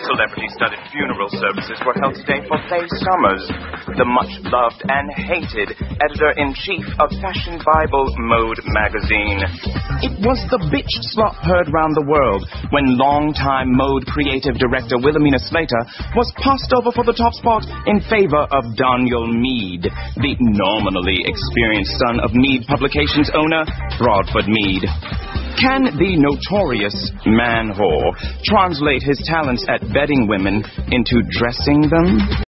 Celebrity-studded funeral services were held today for Faye Summers, the much-loved and hated editor-in-chief of Fashion Bible Mode magazine. It was the bitch slop heard round the world when longtime Mode creative director Wilhelmina Slater was passed over for the top spot in favor of Daniel Mead, the nominally experienced son of Mead Publications owner Broadford Mead. Can the notorious man-whore translate his talents at bedding women into dressing them?